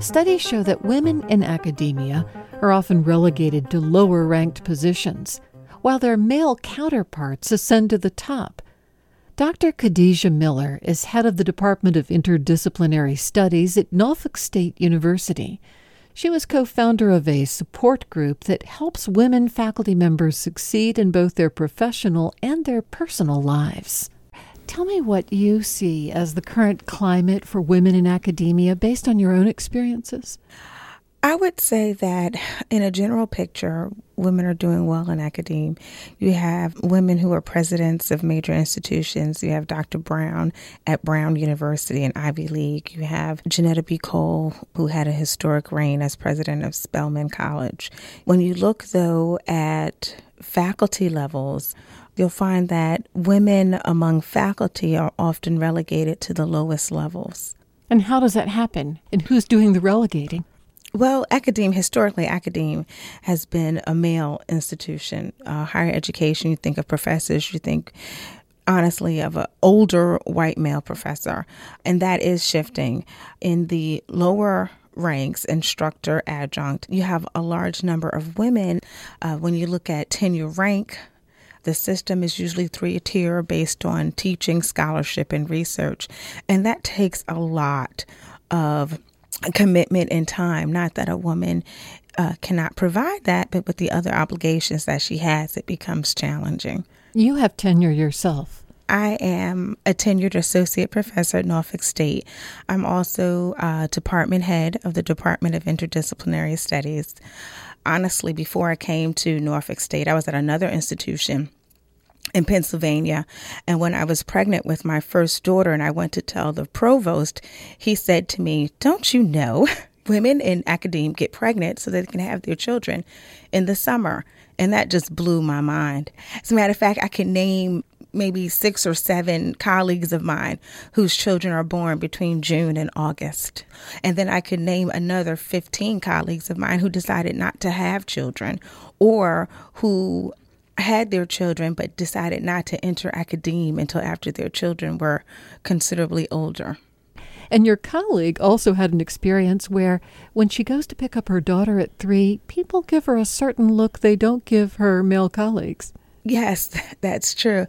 Studies show that women in academia are often relegated to lower-ranked positions, while their male counterparts ascend to the top. Dr. Khadijah Miller is head of the Department of Interdisciplinary Studies at Norfolk State University. She was co-founder of a support group that helps women faculty members succeed in both their professional and their personal lives. Tell me what you see as the current climate for women in academia based on your own experiences. I would say that in a general picture, women are doing well in academia. You have women who are presidents of major institutions. You have Dr. Brown at Brown University and Ivy League. You have Janetta B. Cole, who had a historic reign as president of Spelman College. When you look, though, at faculty levels, you'll find that women among faculty are often relegated to the lowest levels. And how does that happen? And who's doing the relegating? Well, historically, academia has been a male institution. Higher education, you think of professors, you think, honestly, of an older white male professor. And that is shifting. In the lower ranks, instructor, adjunct, you have a large number of women. When you look at tenure rank, the system is usually 3-tier based on teaching, scholarship, and research. And that takes a lot of commitment and time. Not that a woman cannot provide that, but with the other obligations that she has, it becomes challenging. You have tenure yourself. I am a tenured associate professor at Norfolk State. I'm also department head of the Department of Interdisciplinary Studies. Honestly, before I came to Norfolk State, I was at another institution in Pennsylvania. And when I was pregnant with my first daughter and I went to tell the provost, he said to me, "Don't you know women in academia get pregnant so they can have their children in the summer?" And that just blew my mind. As a matter of fact, I can name maybe 6 or 7 colleagues of mine whose children are born between June and August. And then I could name another 15 colleagues of mine who decided not to have children, or who had their children but decided not to enter academia until after their children were considerably older. And your colleague also had an experience where when she goes to pick up her daughter at 3, people give her a certain look they don't give her male colleagues. Yes, that's true.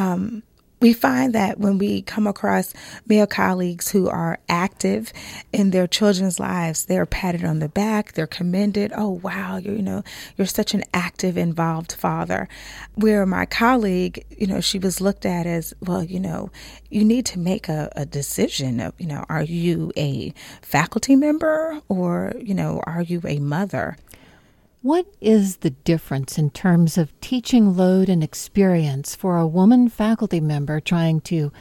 We find that when we come across male colleagues who are active in their children's lives, they're patted on the back, they're commended. "Oh, wow, you're such an active, involved father." Where my colleague, she was looked at as, well, you need to make a decision of, are you a faculty member or, are you a mother? What is the difference in terms of teaching load and experience for a woman faculty member trying to,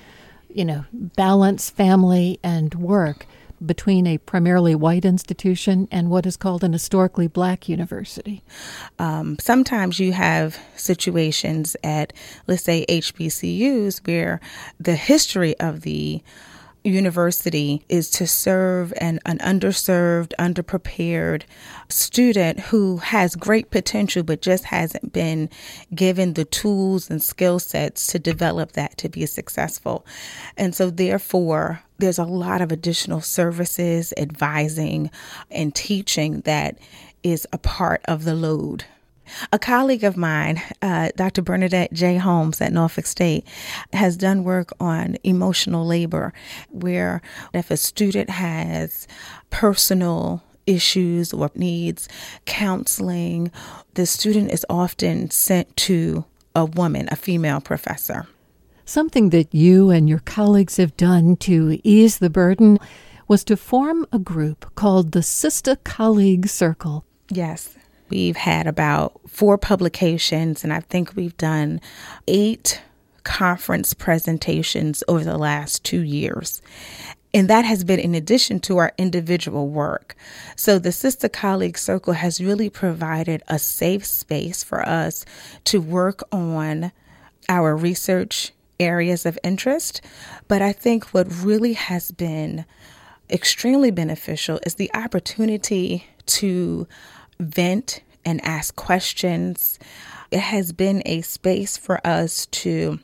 balance family and work between a primarily white institution and what is called an historically black university? Sometimes you have situations at, let's say, HBCUs where the history of the university is to serve an underserved, underprepared student who has great potential but just hasn't been given the tools and skill sets to develop that to be successful. And so therefore, there's a lot of additional services, advising, and teaching that is a part of the load. A colleague of mine, Dr. Bernadette J. Holmes at Norfolk State, has done work on emotional labor, where if a student has personal issues or needs counseling, the student is often sent to a woman, a female professor. Something that you and your colleagues have done to ease the burden was to form a group called the Sister Colleague Circle. Yes. We've had about 4 publications, and I think we've done 8 conference presentations over the last 2 years. And that has been in addition to our individual work. So the Sister Colleague Circle has really provided a safe space for us to work on our research areas of interest. But I think what really has been extremely beneficial is the opportunity to vent and ask questions. It has been a space for us to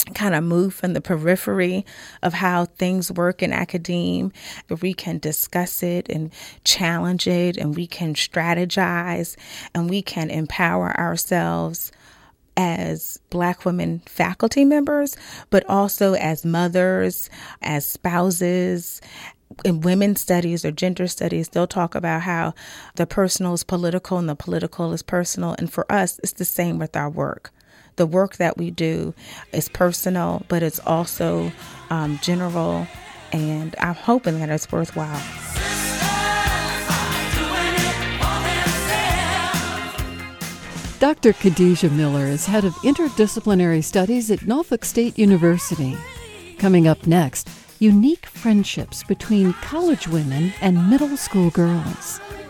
kind of move from the periphery of how things work in academia. We can discuss it and challenge it, and we can strategize, and we can empower ourselves as Black women faculty members, but also as mothers, as spouses. In women's studies or gender studies, they'll talk about how the personal is political and the political is personal. And for us, it's the same with our work. The work that we do is personal, but it's also general, and I'm hoping that it's worthwhile. Dr. Khadijah Miller is head of interdisciplinary studies at Norfolk State University. Coming up next, unique friendships between college women and middle school girls.